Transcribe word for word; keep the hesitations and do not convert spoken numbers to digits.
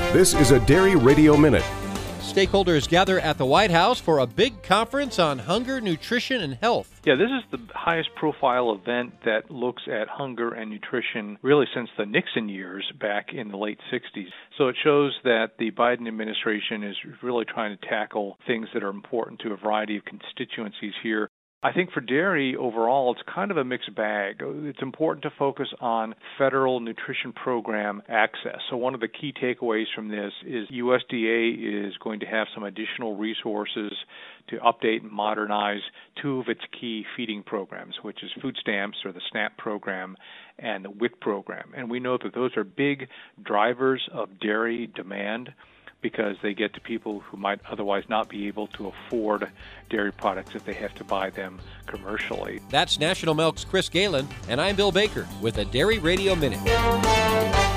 This is a Dairy Radio Minute. Stakeholders gather at the White House for a big conference on hunger, nutrition, and health. Yeah, this is the highest profile event that looks at hunger and nutrition really since the Nixon years back in the late sixties. So it shows that the Biden administration is really trying to tackle things that are important to a variety of constituencies here. I think for dairy overall, it's kind of a mixed bag. It's important to focus on federal nutrition program access. So one of the key takeaways from this is U S D A is going to have some additional resources to update and modernize two of its key feeding programs, which is food stamps or the SNAP program and the W I C program. And we know that those are big drivers of dairy demand, because they get to people who might otherwise not be able to afford dairy products if they have to buy them commercially. That's National Milk's Chris Galen, and I'm Bill Baker with a Dairy Radio Minute.